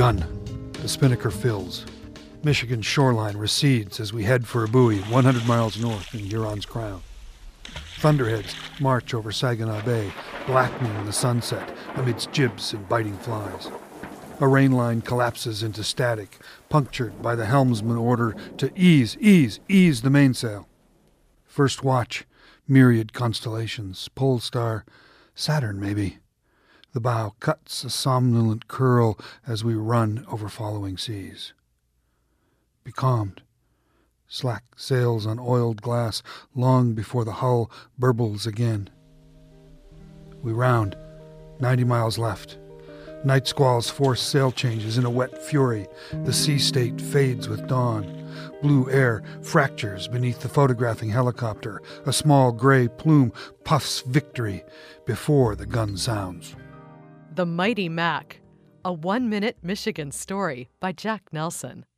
begun. The spinnaker fills. Michigan's shoreline recedes as we head for a buoy 100 miles north in Huron's Crown. Thunderheads march over Saginaw Bay, blackening the sunset amidst jibs and biting flies. A rain line collapses into static, punctured by the helmsman's order to ease the mainsail. First watch, myriad constellations, pole star, Saturn maybe. The bow cuts a somnolent curl as we run over following seas. Becalmed. Slack sails on oiled glass long before the hull burbles again. We round, 90 miles left. Night squalls force sail changes in a wet fury. The sea state fades with dawn. Blue air fractures beneath the photographing helicopter. A small gray plume puffs victory before the gun sounds. The Mighty Mac, a 1-minute Michigan story by Jack Nelson.